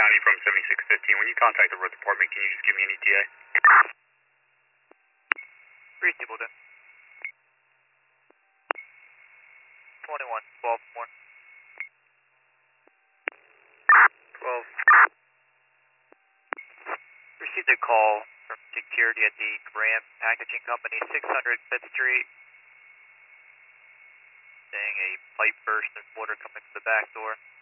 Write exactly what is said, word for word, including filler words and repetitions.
ninety from seventy-six fifteen. When you contact the road department, can you just give me an E T A? Reasonable then. twenty-one, twelve more. twelve. Received a call from security at the Graham Packaging Company, six hundred Fifth Street, saying a pipe burst and water coming from the back door.